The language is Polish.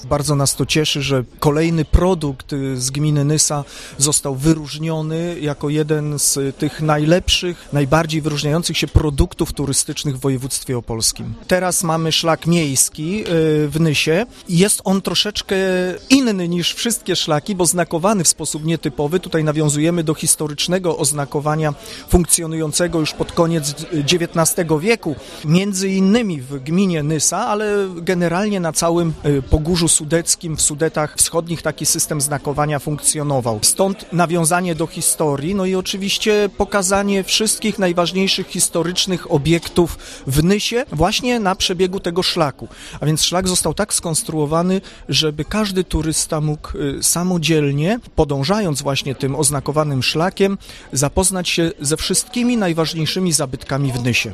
Bardzo nas to cieszy, że kolejny produkt z gminy Nysa został wyróżniony jako jeden z tych najlepszych, najbardziej wyróżniających się produktów turystycznych w województwie opolskim. Teraz mamy szlak miejski w Nysie. Jest on troszeczkę inny niż wszystkie szlaki, bo znakowany w sposób nietypowy. Tutaj nawiązujemy do historycznego oznakowania funkcjonującego już pod koniec XIX wieku, między innymi w gminie Nysa, ale generalnie na całym Pogórzu Sudeckim, w Sudetach Wschodnich taki system znakowania funkcjonował. Stąd nawiązanie do historii, no i oczywiście pokazanie wszystkich najważniejszych historycznych obiektów w Nysie właśnie na przebiegu tego szlaku. A więc szlak został tak skonstruowany, żeby każdy turysta mógł samodzielnie, podążając właśnie tym oznakowanym szlakiem, zapoznać się ze wszystkimi najważniejszymi zabytkami w Nysie.